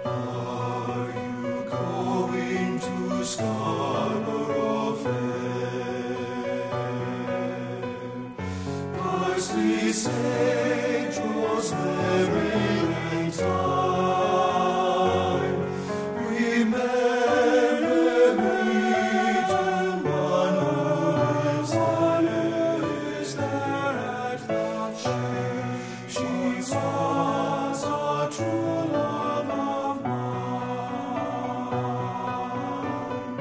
Are you going to Scarborough Fair? Parsley, sage, rosemary, and thyme. Remember me to one who lives there. Is there at that she was a true love of mine.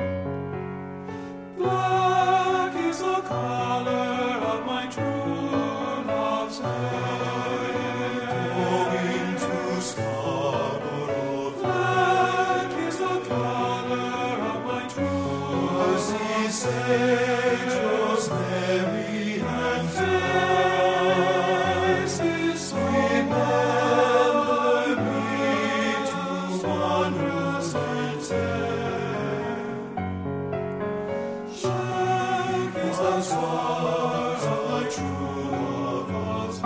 Black is the color of my true love's hair. Going to Scarborough. Black is the color of my true love's hair. Sage, rosemary, and thyme. Remember me to one who lives there. Shake is the stars of my true lover's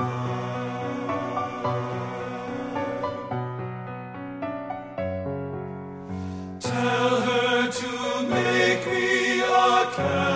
hand. Tell her to make me a candle.